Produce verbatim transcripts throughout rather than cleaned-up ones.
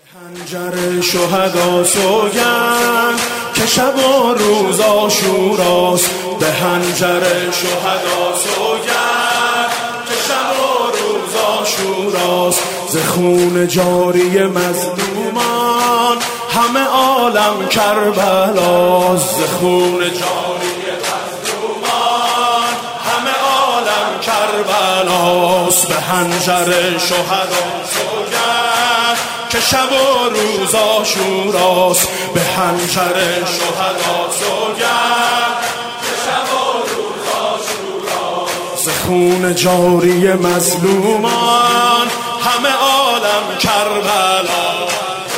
پنجره شهدا سوگند که شب و روز عاشوراست. به هنجره شهدا سوگند که شب و روز عاشوراست. ز خون جاری مظلومان همه عالم کربلاست. ز خون جاری مظلومان همه عالم کربلاست. به هنجره شهدا سوگند که شب و روز عاشوراست. به هنجره شهدا سوگند که شب و روز عاشوراست. ز خون جاری مظلومان همه عالم کربلا.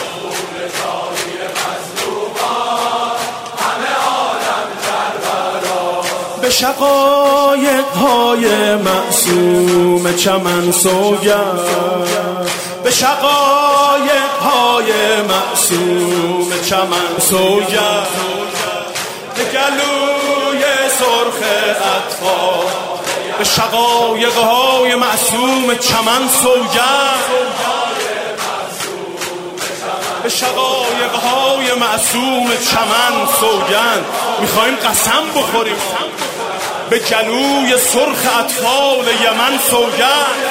به شقایق های معصوم چمن سوگند. به شقایق های معصوم چمن سوگند. به گلوی سرخ اطفال. به شقایق های معصوم چمن سوگند. به شقایق های معصوم چمن سوگند. میخوایم قسم بخوریم به گلوی سرخ اطفال یمن سوگند.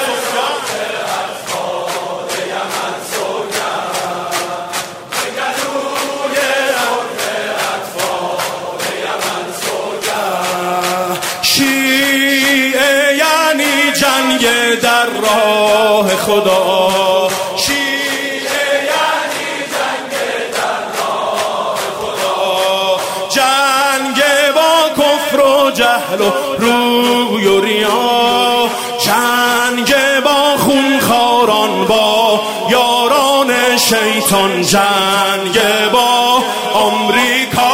شیعه یعنی جنگ در راه خدا. شیعه یعنی جنگ در راه خدا. جنگ با کفر و جهل و روی و ریا. جنگ با خونخواران با یاران شیطان. جنگ با آمریکا.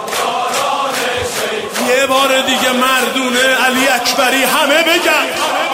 یه بار دیگه مردونه علی اکبری همه بگن.